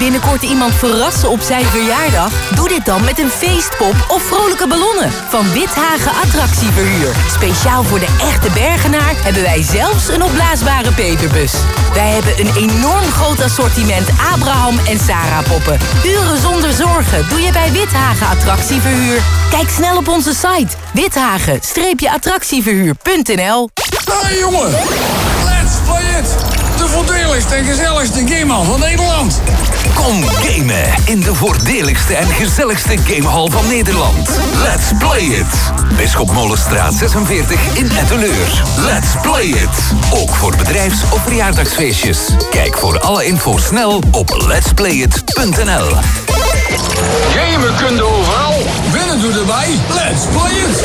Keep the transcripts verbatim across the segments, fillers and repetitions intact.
binnenkort iemand verrassen op zijn verjaardag? Doe dit dan met een feestpop of vrolijke ballonnen van Withagen Attractieverhuur. Speciaal voor de echte Bergenaar hebben wij zelfs een opblaasbare peperbus. Wij hebben een enorm groot assortiment Abraham en Sarah poppen. Uren zonder zorgen doe je bij Withagen Attractieverhuur. Kijk snel op onze site withagen attractieverhuur punt n l. Hey jongen, let's play it! De voordeligste en gezelligste gamehal van Nederland. Kom gamen in de voordeligste en gezelligste gamehal van Nederland. Let's play it! Bisschop Molenstraat zesenveertig in Etteleur. Let's play it! Ook voor bedrijfs- of verjaardagsfeestjes. Kijk voor alle info snel op lets play it punt n l. Gamen kun je overal. Winnen doe erbij. Let's play it!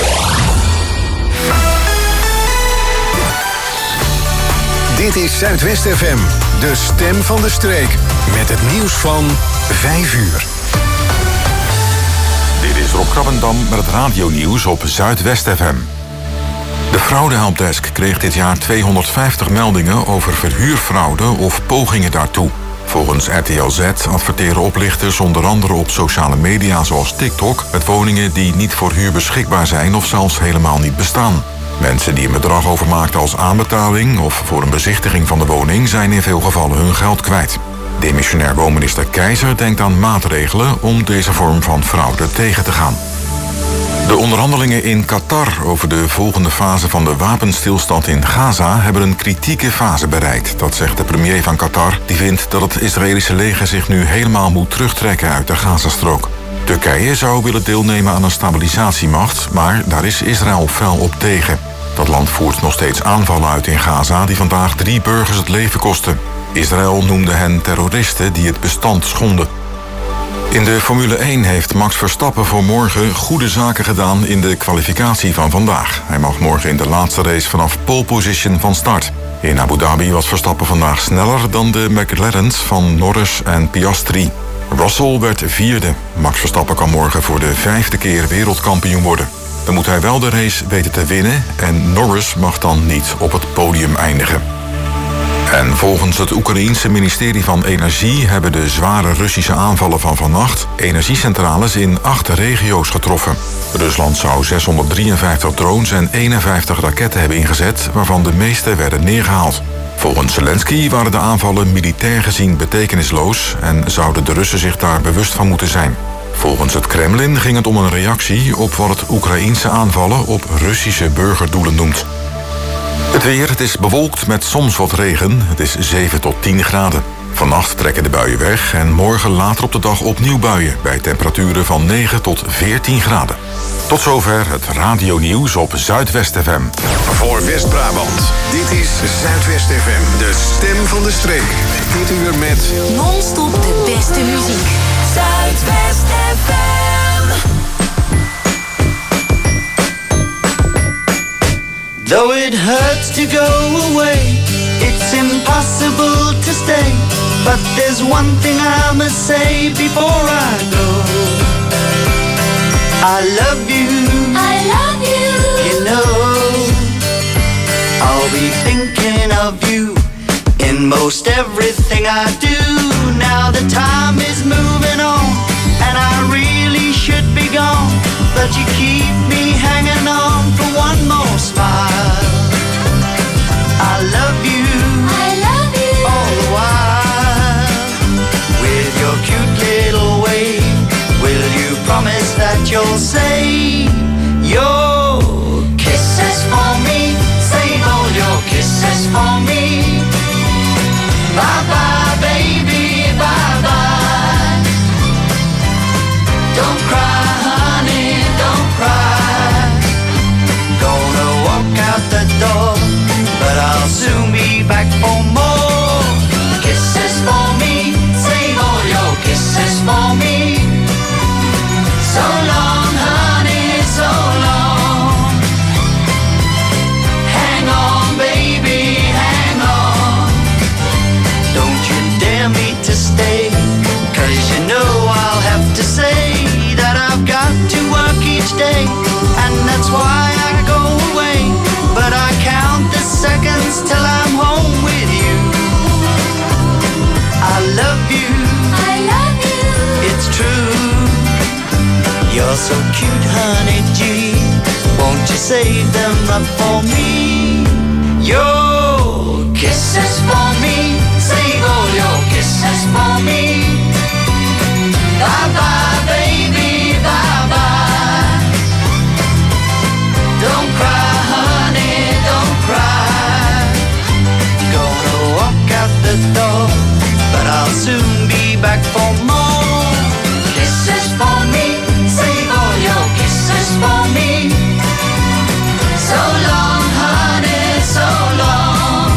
Dit is Zuidwest F M, de stem van de streek. Met het nieuws van vijf uur. Dit is Rob Krabbendam met het radionieuws op Zuidwest F M. De fraudehelpdesk kreeg dit jaar tweehonderdvijftig meldingen over verhuurfraude of pogingen daartoe. Volgens R T L Z adverteren oplichters onder andere op sociale media zoals TikTok met woningen die niet voor huur beschikbaar zijn of zelfs helemaal niet bestaan. Mensen die een bedrag overmaakten als aanbetaling of voor een bezichtiging van de woning zijn in veel gevallen hun geld kwijt. Demissionair woonminister Keizer denkt aan maatregelen om deze vorm van fraude tegen te gaan. De onderhandelingen in Qatar over de volgende fase van de wapenstilstand in Gaza hebben een kritieke fase bereikt. Dat zegt de premier van Qatar, die vindt dat het Israëlische leger zich nu helemaal moet terugtrekken uit de Gazastrook. Turkije zou willen deelnemen aan een stabilisatiemacht, maar daar is Israël fel op tegen. Dat land voert nog steeds aanvallen uit in Gaza die vandaag drie burgers het leven kosten. Israël noemde hen terroristen die het bestand schonden. In de Formule één heeft Max Verstappen voor morgen goede zaken gedaan in de kwalificatie van vandaag. Hij mag morgen in de laatste race vanaf pole position van start. In Abu Dhabi was Verstappen vandaag sneller dan de McLarens van Norris en Piastri. Russell werd vierde. Max Verstappen kan morgen voor de vijfde keer wereldkampioen worden. Dan moet hij wel de race weten te winnen en Norris mag dan niet op het podium eindigen. En volgens het Oekraïense ministerie van Energie hebben de zware Russische aanvallen van vannacht energiecentrales in acht regio's getroffen. Rusland zou zeshonderddrieënvijftig drones en eenenvijftig raketten hebben ingezet, waarvan de meeste werden neergehaald. Volgens Zelensky waren de aanvallen militair gezien betekenisloos en zouden de Russen zich daar bewust van moeten zijn. Volgens het Kremlin ging het om een reactie op wat het Oekraïense aanvallen op Russische burgerdoelen noemt. Het weer, het is bewolkt met soms wat regen. Het is zeven tot tien graden. Vannacht trekken de buien weg en morgen later op de dag opnieuw buien bij temperaturen van negen tot veertien graden. Tot zover het radionieuws op Zuidwest F M. Voor West-Brabant, dit is Zuidwest F M, de stem van de streek. Dit uur met Non-stop de beste muziek. Zuidwest F M. Though it hurts to go away, it's impossible to stay. But there's one thing I must say before I go. I love you, I love you. you know. I'll be thinking of you in most everything I do. Now the time is moving on, and I really should be gone. But you keep me hanging on for one more smile. I love you, I love you. all the while. With your cute little wave, will you promise that you'll say your kisses for me? Save all your kisses for me. Bye bye baby, bye bye. Don't cry honey, don't cry. won't you save them up for me? Your kisses for me, save all your kisses for me. Bye bye baby, bye bye. Don't cry honey, don't cry. Gonna walk out the door, but I'll soon be back for more. Kisses for me, save all your kisses for me. So long honey, so long.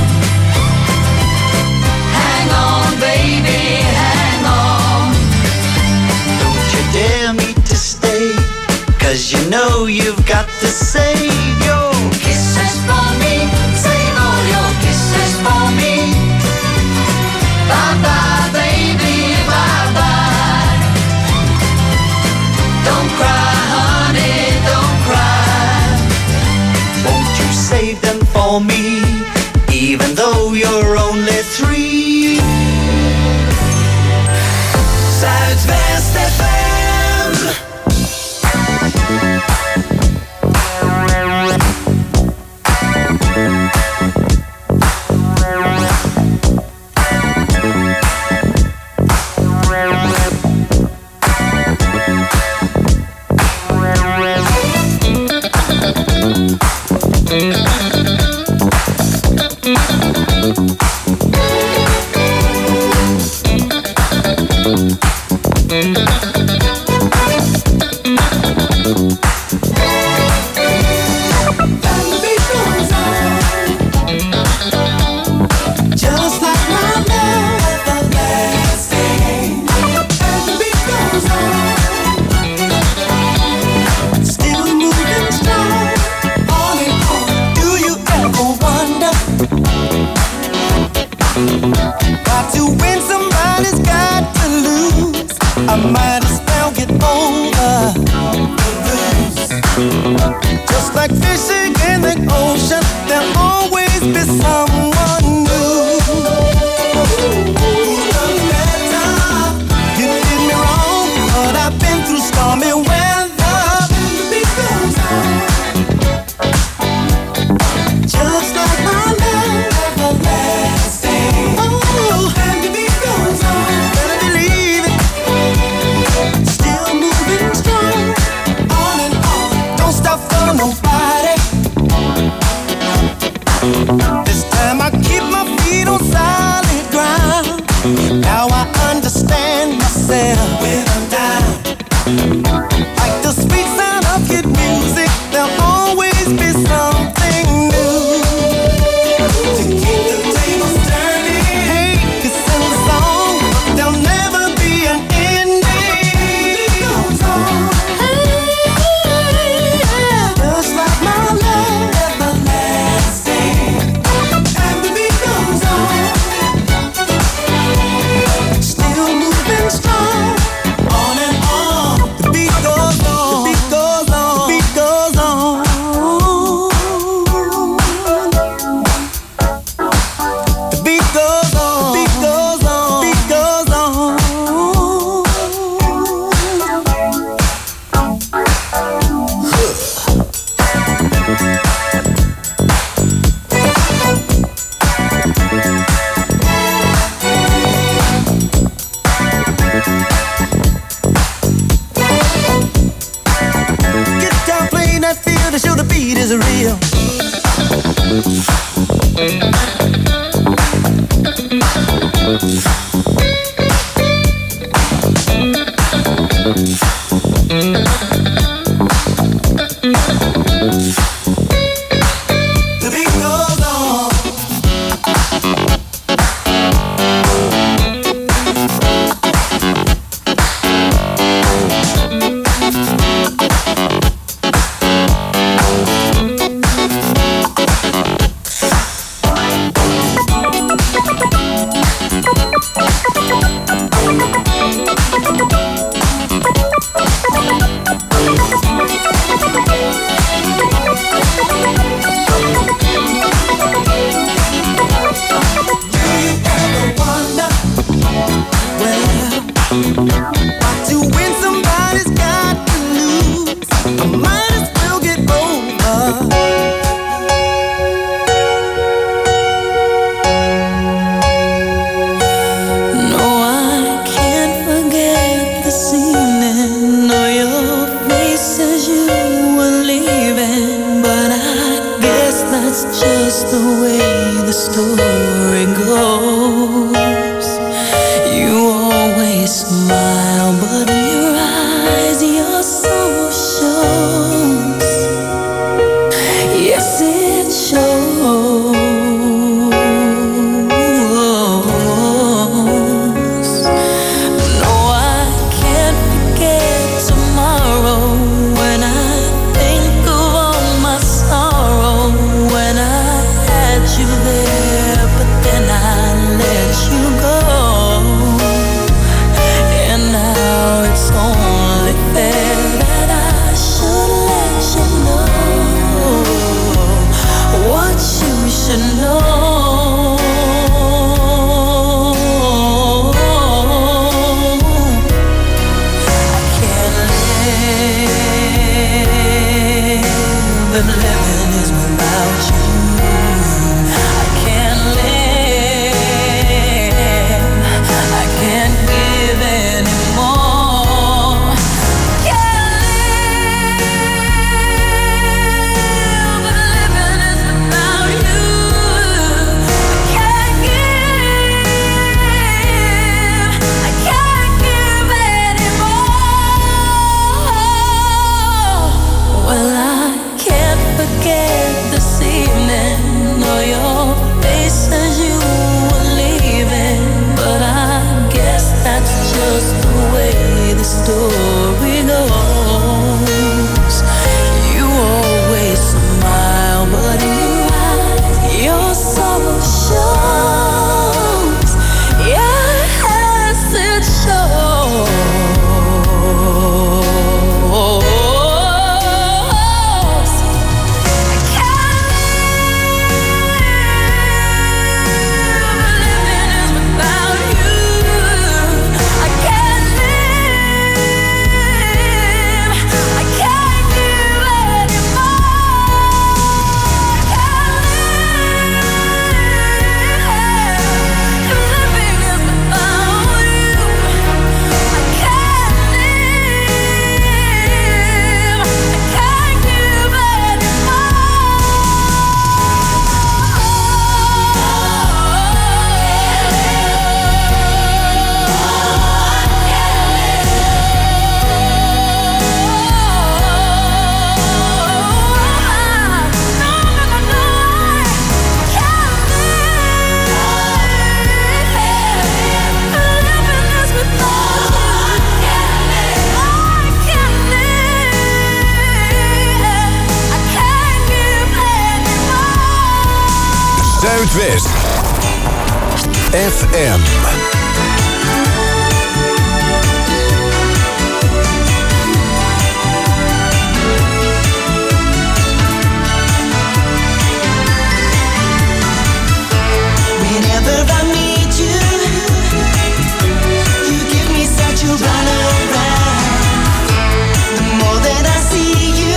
Hang on baby, hang on. Don't you dare me to stay, 'cause you know you've got to save your kisses for me. Save all your kisses for me. Bye bye baby, bye bye. Don't cry honey, don't cry. Won't you save them for me, even though you're only three? Zuidwest F M. Just like my love everlasting, and the beat goes on, still moving strong, on and on. Do you ever wonder why to win somebody's got to lose? I might as well get over the blues. Just like fishing in the ocean, there'll always be someone new. You did me wrong, but I've been through stormy weather. The beat goes on, just like my love everlasting. Oh, and the beat goes on, better believe it. Still moving strong, on and on. Don't stop for nobody. This time I keep my feet on solid ground. Now I understand myself when I'm down. Like the sweet sound of good music, there'll always be something new to keep the tables turning. Hey, 'cause in the song there'll never be an ending. It goes on, just like my love everlasting, and the beat goes on, still moving strong, on and on. The beat goes on, the beat goes on, the beat goes on. The beat goes on, the beat goes on, the beat goes on. Guitar playing that feel to show the beat is real. The beat goes on. story goes. You always smile, but in your eyes your soul shows. Yes, it shows. No, I can't forget tomorrow when I think of all my sorrow. When I had you there, but then I let you go. And now it's only fair that I should let you know what you should know. I can't live if living is without you. I can't live, I can't give anymore. Can't live if living is without you. I can't give, I can't give anymore. Well, I can't forget this evening or your face as you were leaving, but I guess that's just the way the story goes. You always smile, but in your eyes your soul shows. Yes, it shows. I can't live, living is without you. I can't live, I can't give anymore. Can't live, living is without you. I can't live, I can't give Zuidwest F M. Whenever I meet you, you give me such a runaround. The more that I see you,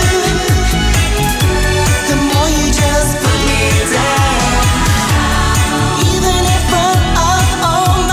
the more you just put me down. Even in front of all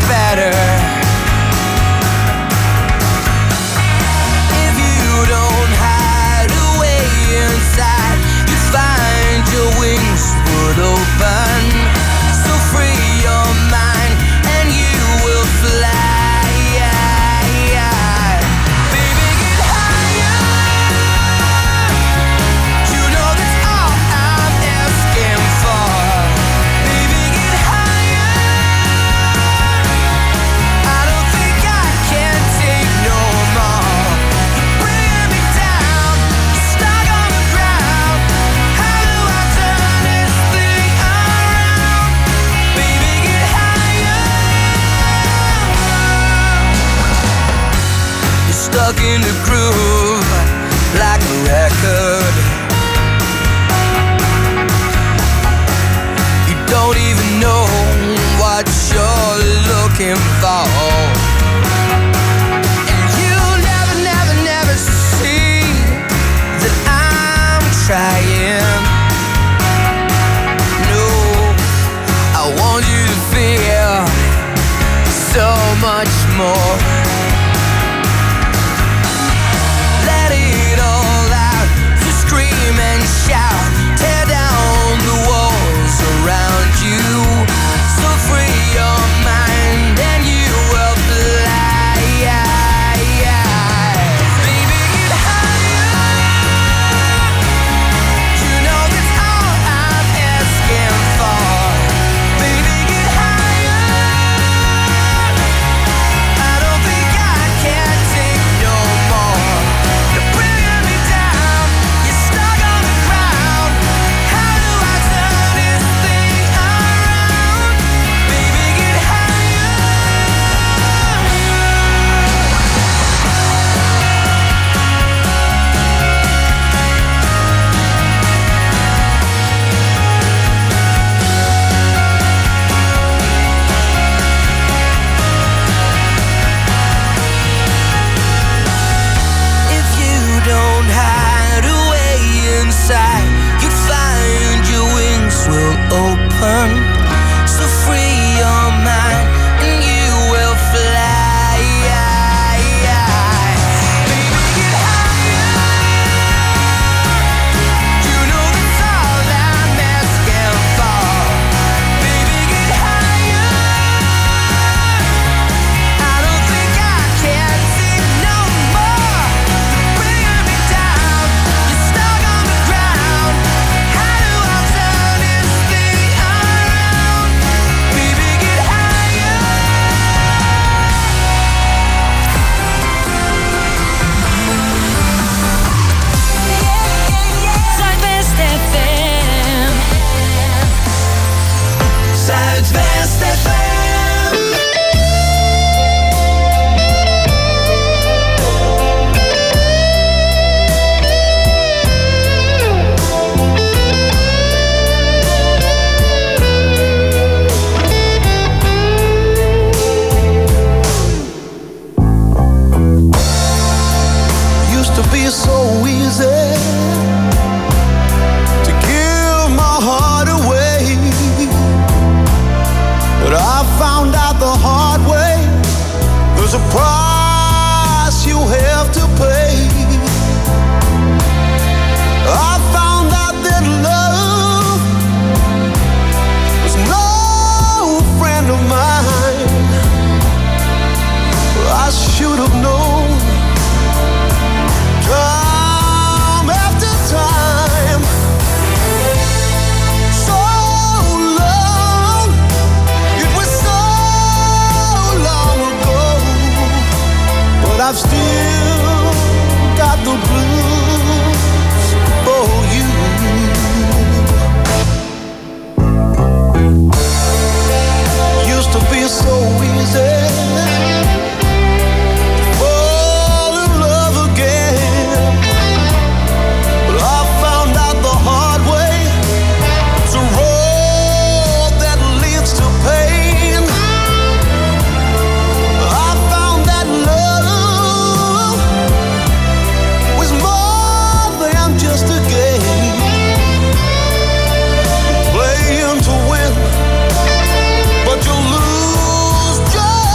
better. If you don't hide away inside, you find your wings would open. So free your mind and you will fly. Stuck in the groove like a record. You don't even know what you're looking for. And you never, never, never see that I'm trying. No, I want you to feel so much more. And shout, tear down the walls around you. So free your mind and you will fly. Baby, get higher. You know that's all I'm asking for. Baby, get higher. I don't think I can take no more. You're bringing me down. You're stuck. You find your wings will open. So free your mind and you will fly. Baby, get higher. You know that's all I'm asking for. Baby, get higher. I don't think I can take no more. You're bringing me down. You're stuck on the ground. How do I turn this thing around? Baby, get higher. Zuidwest F M. Zuidwest F M. Used to be so easy to give my heart away, but I found out the hard way. There's a price you have to pay. I found out that love was no friend of mine. I should have known. Time after time, so long, it was so long ago, but I've still got the blues for you. Used to be so easy. Playing to win, but you lose just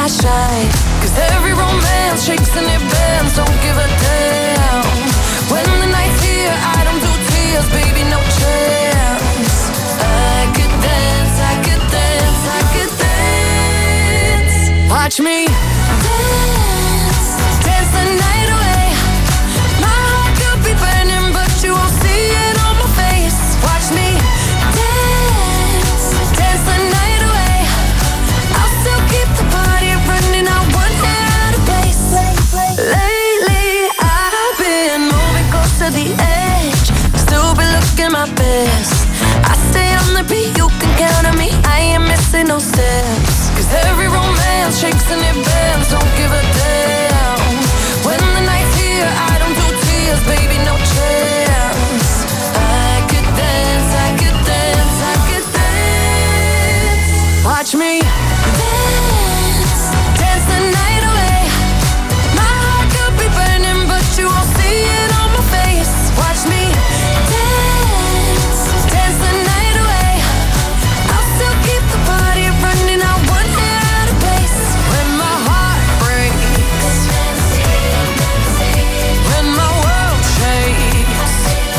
I shine. Cause every romance shakes and it bends, don't give a damn. When the night's here, I don't do tears, baby, no chance. I could dance, I could dance, I could dance. Watch me dance, dance the night away. My heart could be burning, but you won't see it on my face. Watch me dance, dance the night away. I'll still keep the party running, I won't get out of place. Lately, I've been moving close to the edge, still be looking my best. I stay on the beat, you can count on me, I ain't missing no steps. Cause every romance shakes and it bends, don't give a damn. When the night's here, I don't do tears, baby, no chance. I could dance, I could dance, I could dance. Watch me dance, dance the night away. My heart could be burning, but you won't see it on my face. Watch me dance, dance the night away. I'll still keep the party running, I won't get out of place. When my heart breaks, when my world shakes,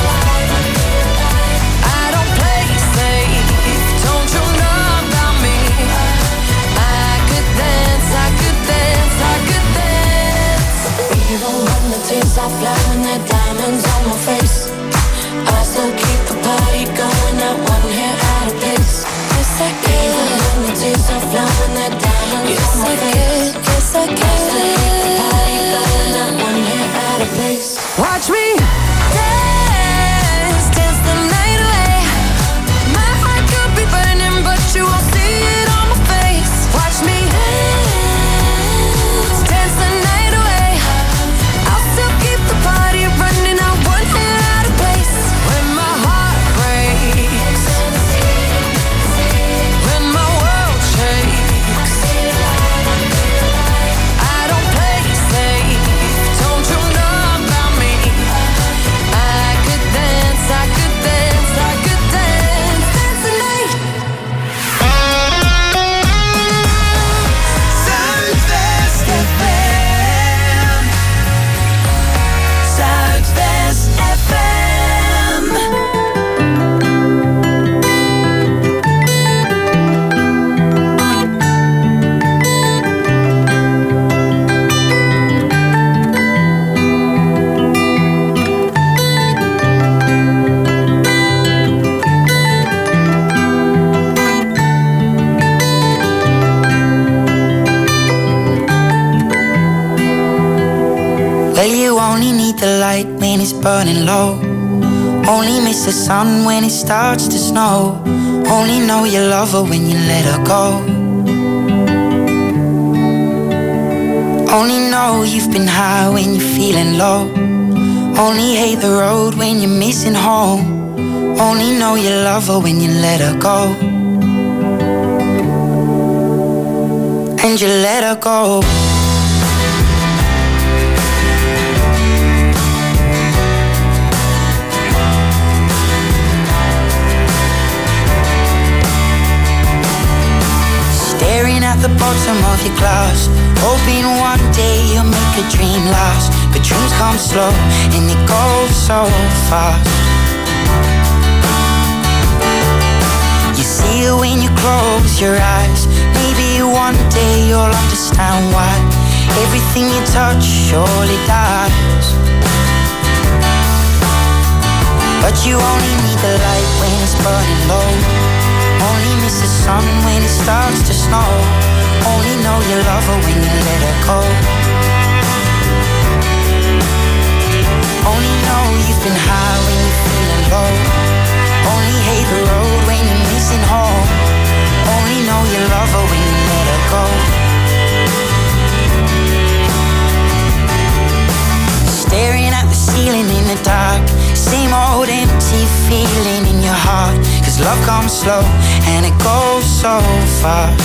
I don't play safe, don't you know about me? I could dance, I could dance, I could dance. Even when the tears are flowing, they're diamonds on my face, I still keep the party going, not one hair out of place. Yes, I can. Even when the tears are flowing, they're diamonds yes, on my I face. Can. Yes, I can. I still keep the party going, not one hair out of place. Watch me dance, dance the night away. My heart could be burning, but you won't see it on my face. Watch me dance, dance the night away. I'll still keep the party running, I won't get out of place. When my heart breaks, when my world shakes, I don't play safe, don't you know about me? I could dance, I could dance, I could dance, dance the night. Zuidwest F M, Zuidwest F M. Well, you only need the light when it's burning low. Only miss the sun when it starts to snow. Only know you love her when you let her go. Only know you've been high when you're feeling low. Only hate the road when you're missing home. Only know you love her when you let her go. And you let her go. Staring at the bottom of your glass, hoping one day you'll make a dream last. But dreams come slow and it goes so fast. You see it when you close your eyes. Maybe one day you'll understand why everything you touch surely dies. But you only need the light when it's burning low. Only miss the sun when it starts to snow. Only know you love her when you let her go. Only know you've been high when you're feeling low. Only hate the road when you're missing home. Only know you love her when you let her go. Staring at the ceiling in the dark, same old empty feeling in your heart. Cause love comes slow and it goes so fast.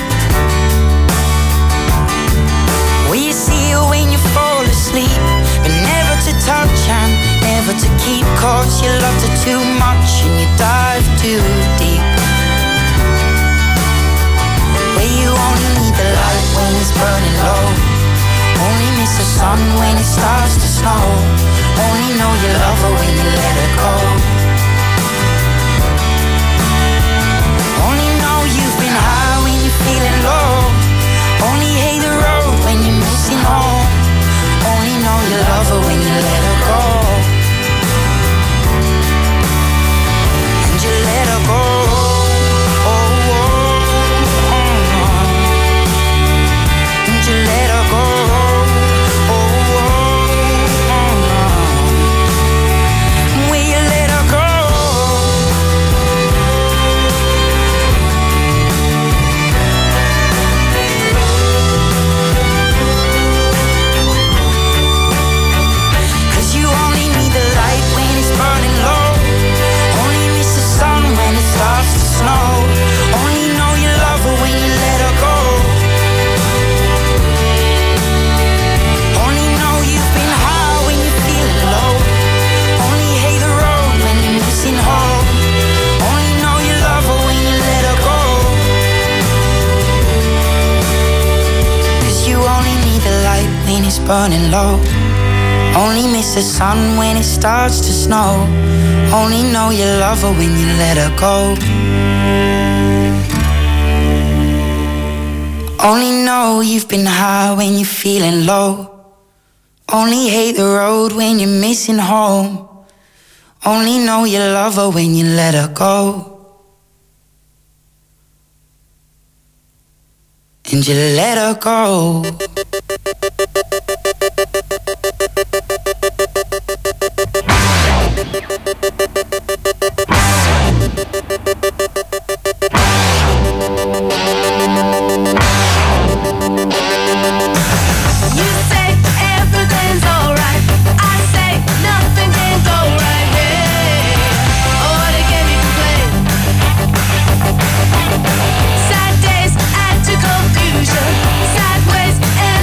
Will you see her when you fall asleep, but never to touch and never to keep? Cause you loved her too much and you dive too deep. Where you only need the light when it's burning low. Only miss the sun when it starts to snow. Only know you love her when you let her go. Only know you've been high when you're feeling low. Only hate the road when you're missing home. Only know you love her when you let her go. And you let her go. Oh, oh, oh, oh. And you let her go. Oh, oh, oh, oh. Will you let her go? Burning low. Only miss the sun when it starts to snow. Only know you love her when you let her go. Only know you've been high when you're feeling low. Only hate the road when you're missing home. Only know you love her when you let her go. And you let her go. Sideways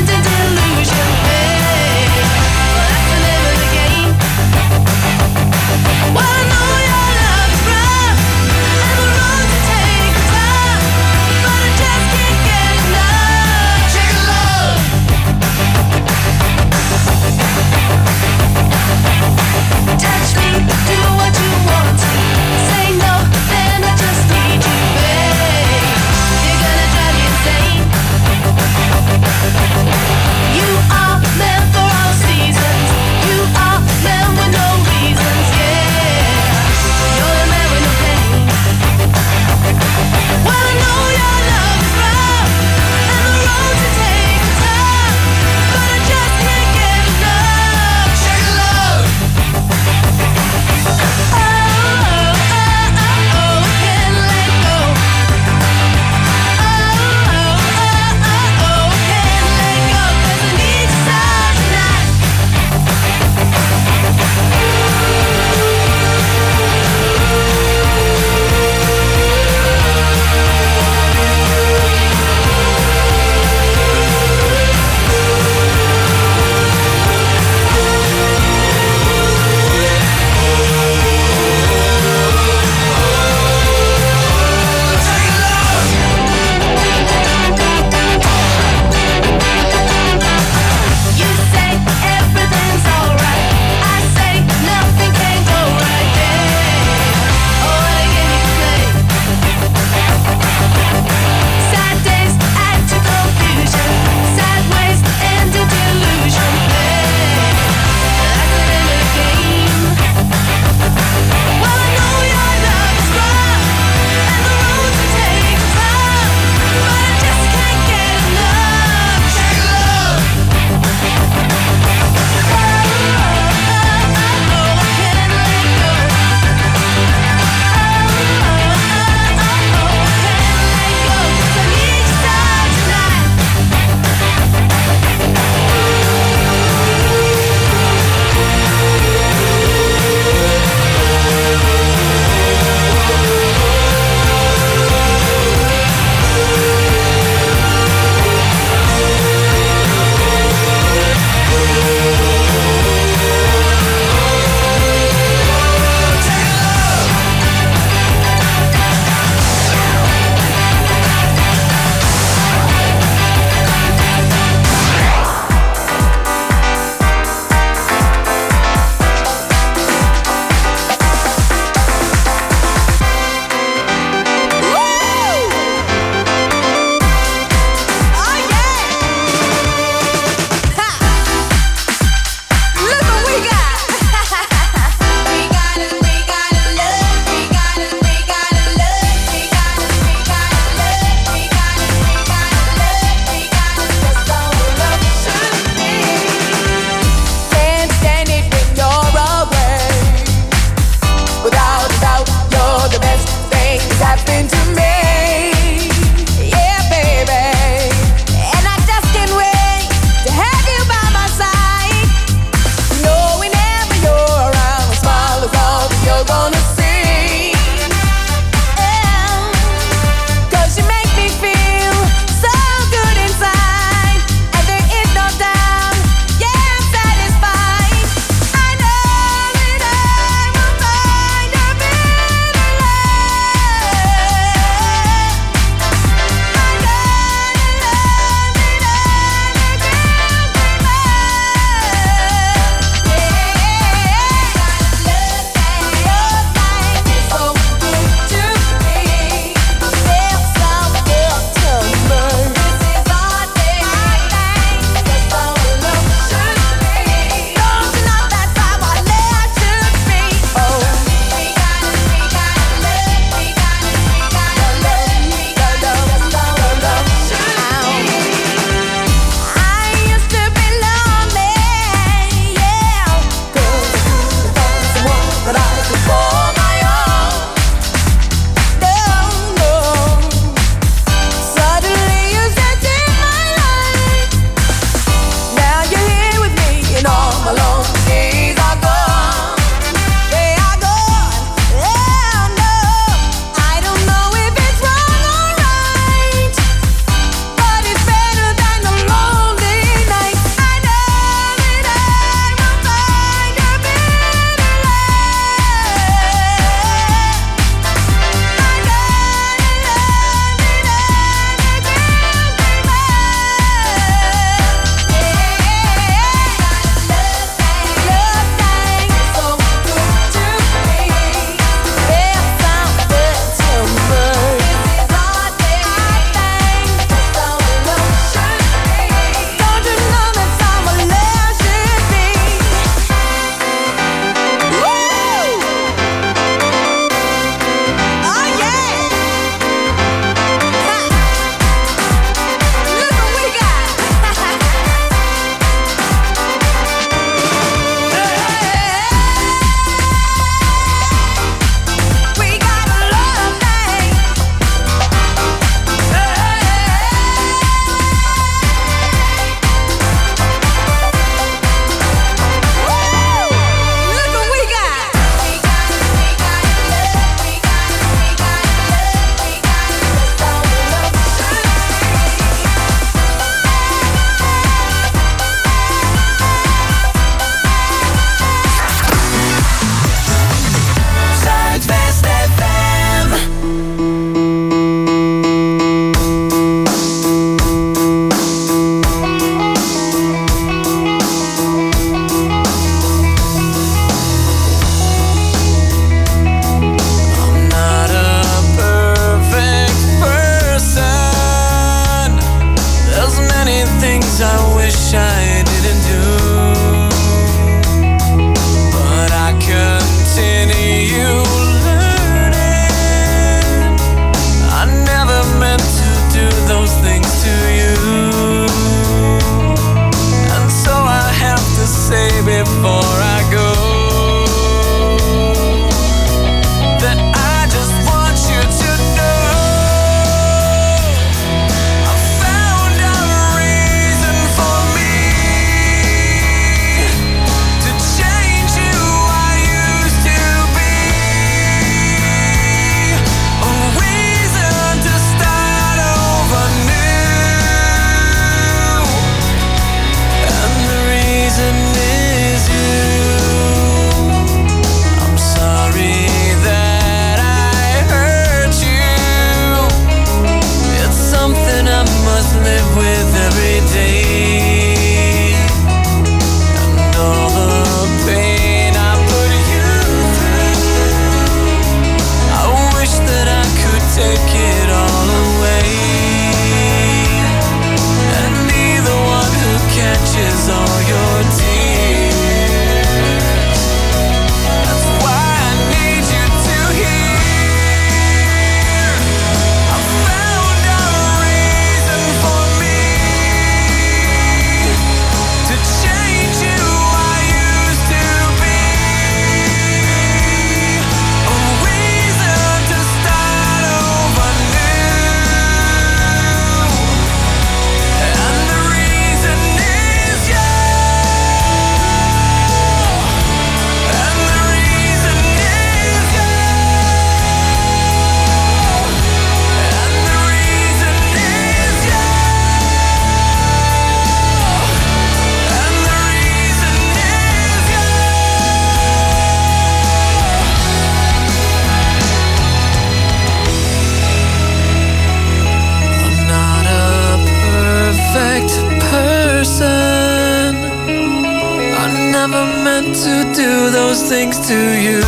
things to you.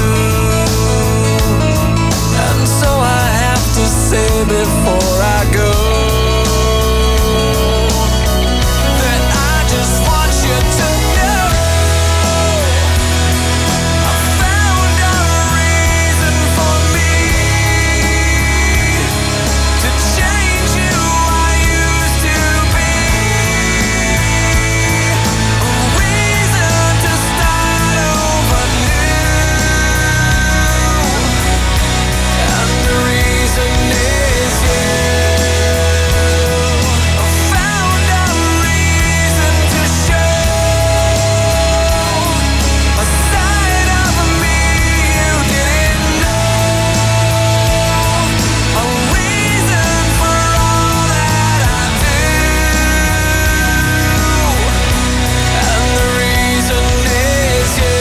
And so I have to say before I go that I just want you to know I found a reason for me to change who I used to be. A reason to start over new. And the reason is you. I found a reason to show a side of me you didn't know. A reason for all that I do. And the reason is you.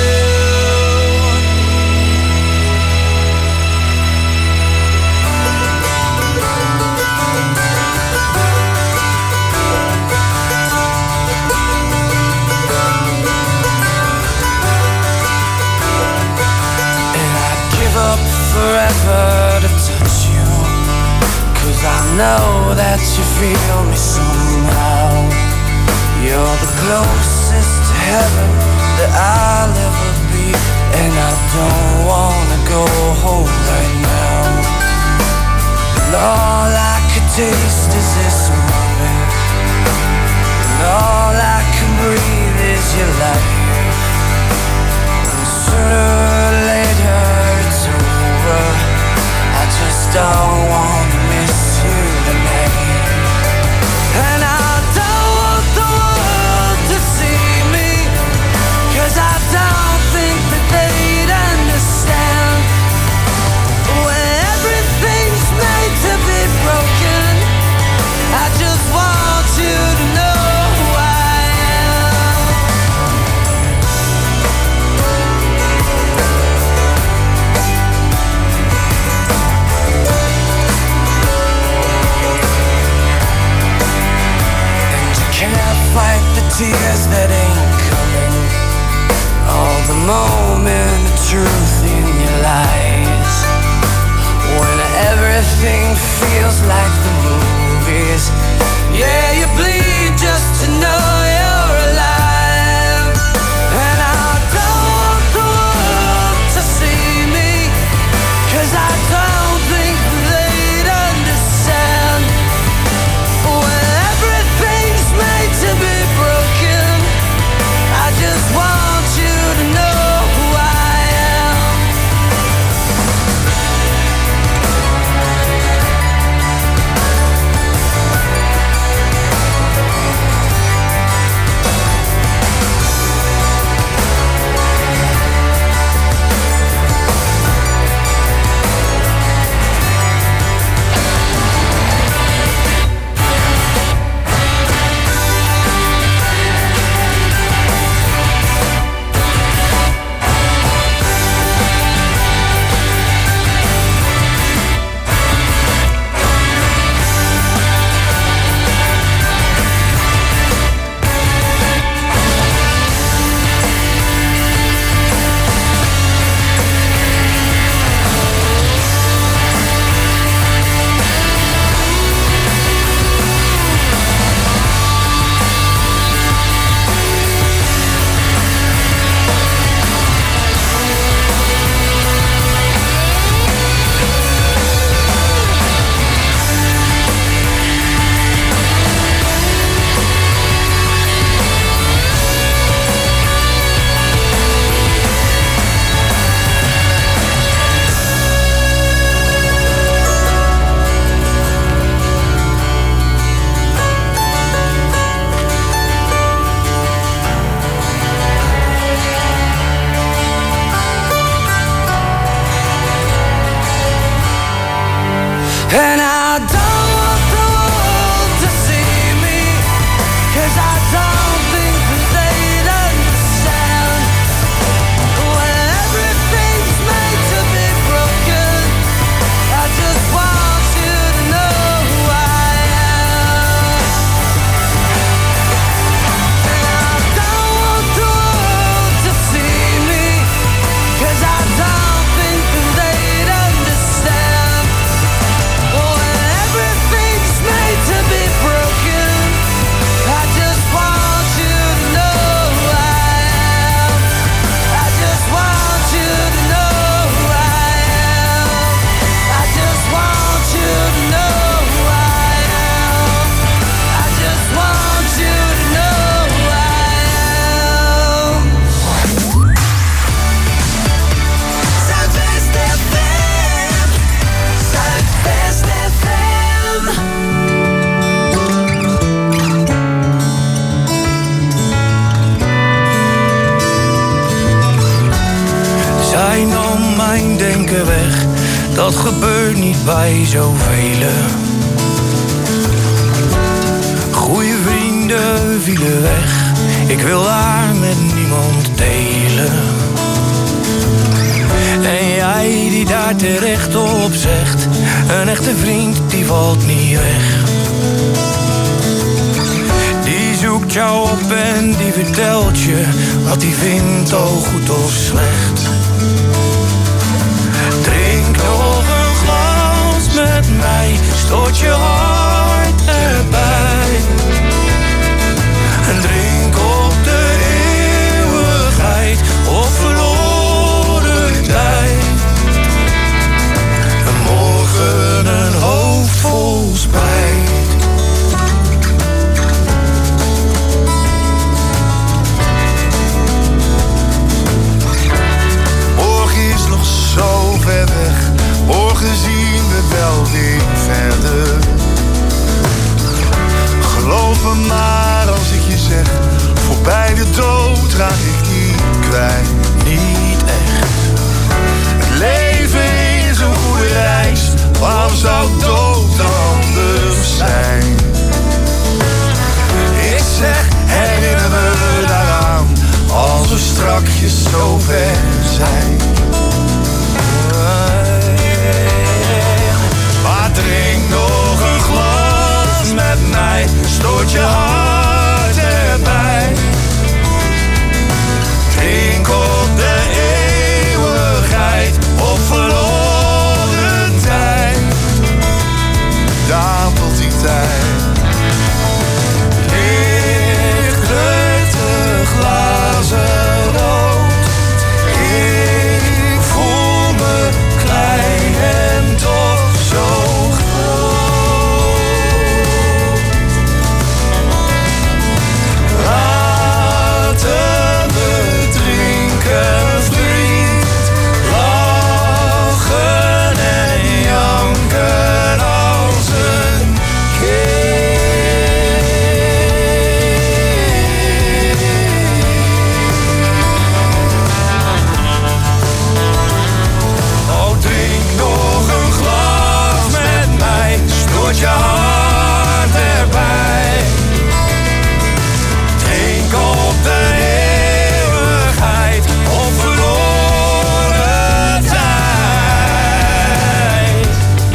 And I'd give up forever to touch you, 'cause I know that you feel me somehow. You're the closest to heaven that I'll ever be. And I don't wanna go home right now. And all I could taste is this moment. And all I can breathe is your light. And sooner or later it's over. I just don't wanna miss you tonight. And I don't want the world to see me, 'cause I don't think that they'd understand. When everything's made to be broken, denken weg. Dat gebeurt niet bij zoveel. Goeie vrienden vielen weg. Ik wil haar met niemand delen. En jij die daar terecht op zegt, een echte vriend die valt niet weg. Die zoekt jou op en die vertelt je wat hij vindt, al goed of slecht. Drink nog een glas met mij, stoot je hart erbij. En drink op de eeuwigheid of verloren tijd. En morgen een hoofd vol spijt. Morgen is nog zo ver weg, morgen zien we wel weer verder. Geloof me maar als ik je zeg, voorbij de dood raak ik niet kwijt. Niet echt. Het leven is een goede reis, waarom zou dood anders zijn? Ik zeg, herinner me daaraan, als we strakjes zo ver zijn. Maar drink nog een glas met mij, stoot je hart erbij. Drink op de eeuwigheid of verloren tijd. Daar tot die tijd ligt het de glazen rood. Ik voel me klein en toch zo groot. Laten we drinken, vriend, lachen en janken als een kind. Oh, drink nog een glas met mij, stoot je hart erbij. Drink op de eeuwigheid of verloren tijd.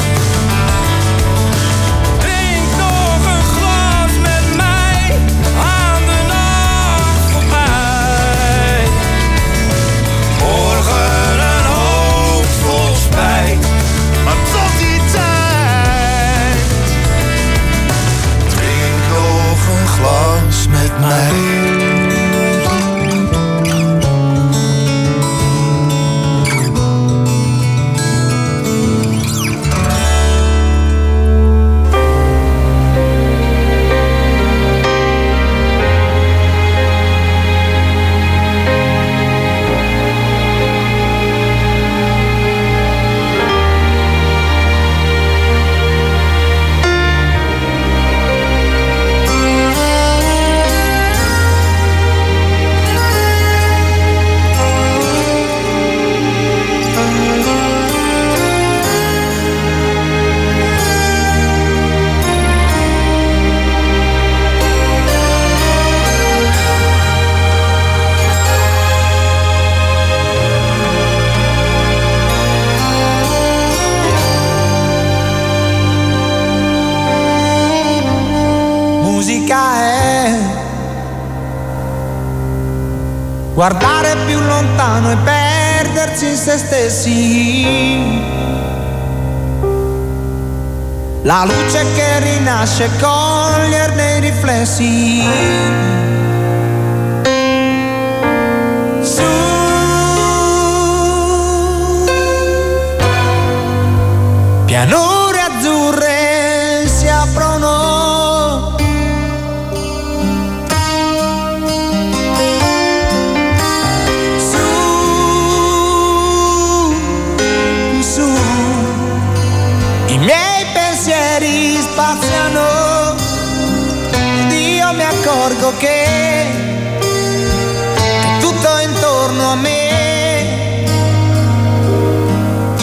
Drink nog een glas met mij aan de nacht voorbij. Morgen een hoofd vol spijt, maar tot die tijd drink nog een glas met mij. Musica è guardare più lontano e perdersi in se stessi. La luce che rinasce, coglierne i riflessi. Su, pianure azzurre si aprono. Spaziano ed io mi accorgo che, che tutto intorno a me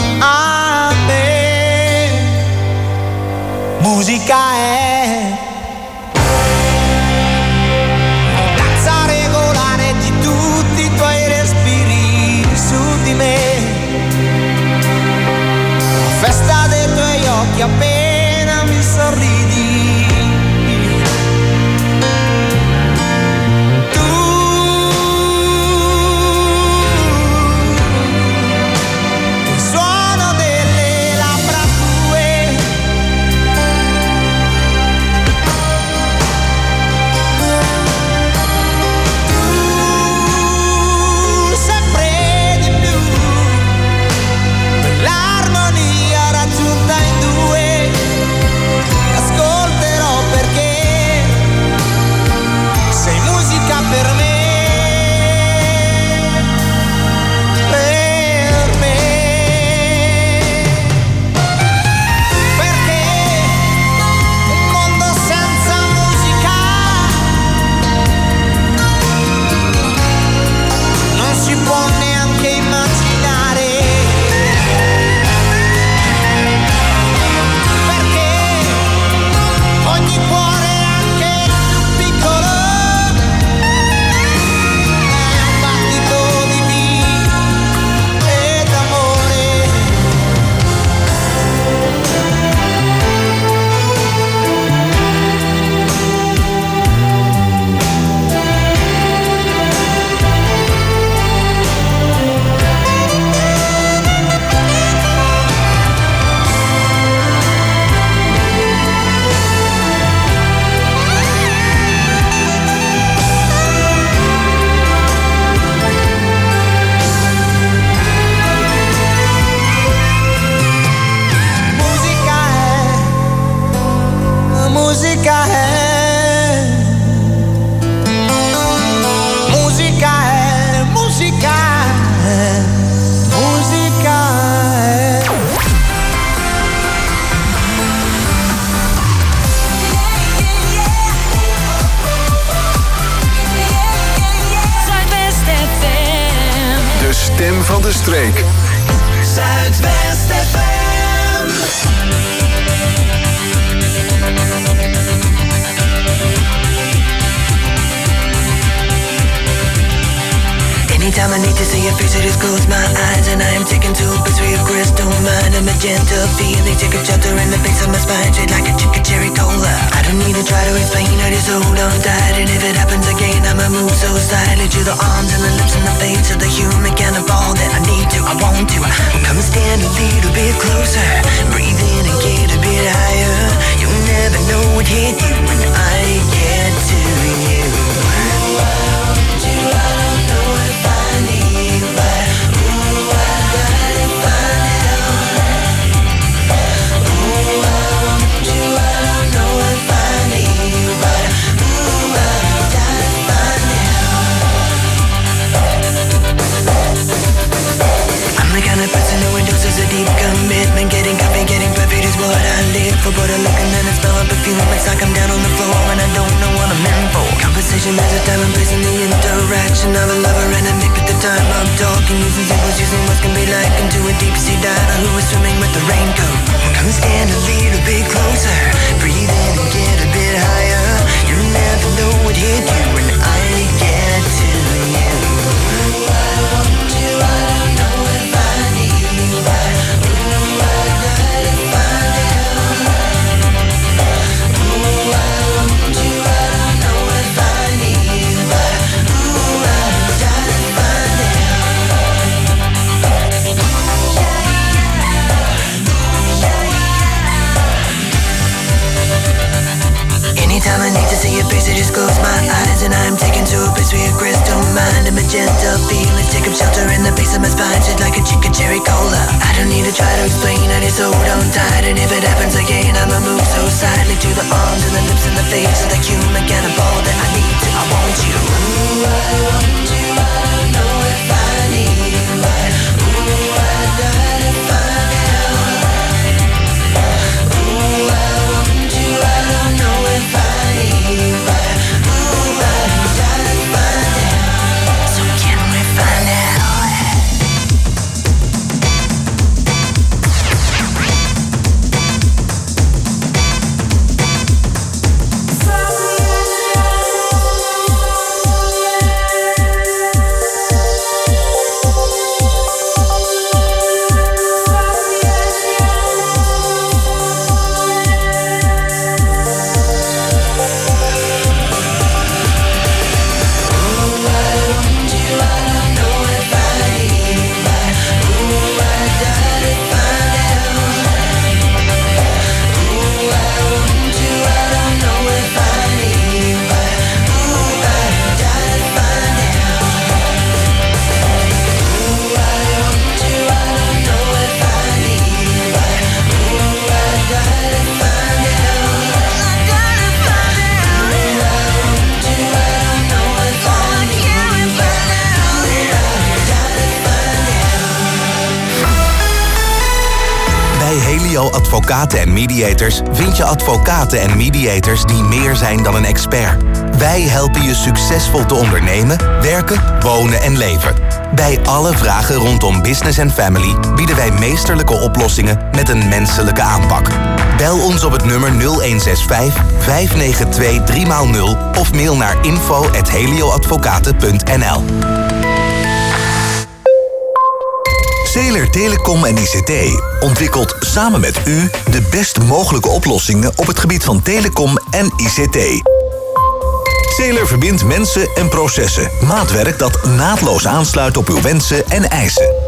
de streek. Zuidwest F M. Anytime I need to see your face, I just close my eyes and I am taken to a pursuit of crystal mind. A magenta feeling, take a shelter in the face of my spine, straight like a chicken cherry cola. I don't need to try to explain, I just hold on tight. And if it happens again, I'ma move so silently to the arms and the lips and the face of the human cannibal that I need to, I want to. Come stand a little bit closer, breathe in and get a bit higher. You'll never know what hit you when I get to you. Commitment, getting coffee, getting perfect is what I live for. But I look and then I smell a perfume. It's like I'm down on the floor and I don't know what I'm in for. Conversation has a time and place in the interaction of a lover and a mix at the time I'm talking. Using symbols, using what can be like into a deep sea diver who is swimming with the raincoat. Come stand a little bit closer, breathe in and get a bit higher. You never know what hit you when I get to you. I want you, I don't know if I need you. Anytime I need to see your face, I just close my eyes and I'm taken to a place where your crystal mind. A magenta feeling, take up shelter in the base of my spine, shit like a chicken cherry cola. I don't need to try to explain, I just hold on tight. And if it happens again, I'ma move so silently to the arms and the lips and the face of the human cannibal that I need to, I want you. Ooh, I want you, I don't know if I need you. Ooh, I die to find out. Ooh, I want you, I don't know if I need you. Ooh, I die to find out. So can we find out? Advocaten en Mediators vind je advocaten en mediators die meer zijn dan een expert. Wij helpen je succesvol te ondernemen, werken, wonen en leven. Bij alle vragen rondom business en family bieden wij meesterlijke oplossingen met een menselijke aanpak. Bel ons op het nummer nul een zes vijf, vijf negen twee, drie nul of mail naar info at helioadvocaten punt n l. Zeeler Telecom en I C T ontwikkelt samen met u de best mogelijke oplossingen op het gebied van telecom en I C T. Zeeler verbindt mensen en processen. Maatwerk dat naadloos aansluit op uw wensen en eisen.